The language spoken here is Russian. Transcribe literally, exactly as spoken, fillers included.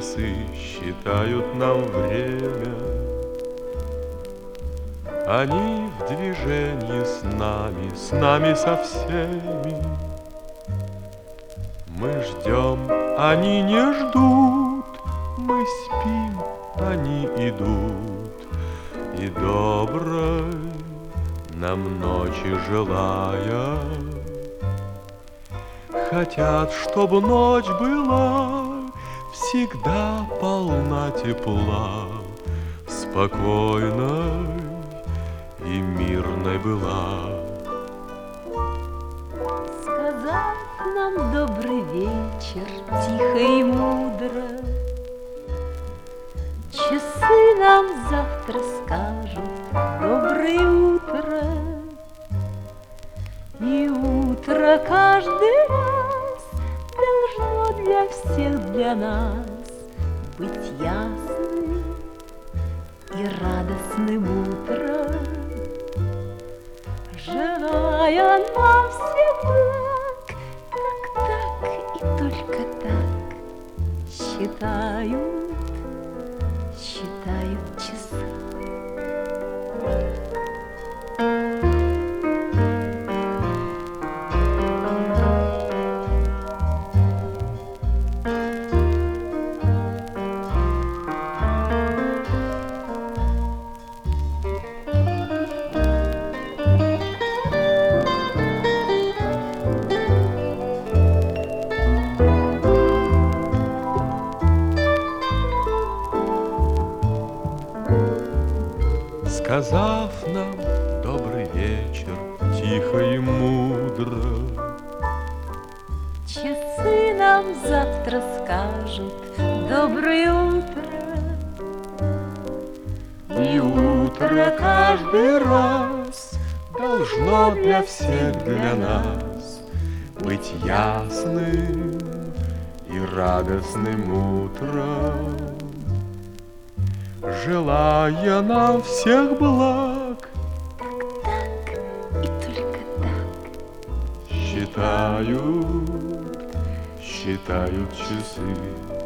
часы считают нам время. Они в движении с нами, с нами со всеми. Мы ждем, они не ждут, мы спим, они идут. И доброй нам ночи желая, хотят, чтобы ночь была всегда полна тепла, спокойной и мирной была. Сказав нам добрый вечер тихо и мудро, часы нам завтра скажут доброе утро. И утро каждый раз должно для всех, для нас быть ясным и радостным утром, желая нам всех благ. Так, так и только так считают, считают часы. Сказав нам добрый вечер тихо и мудро, часы нам завтра скажут доброе утро. и утро каждый раз должно для всех, для нас быть ясным и радостным утром, желая нам всех благ. Так, так и только так Считают, считают часы.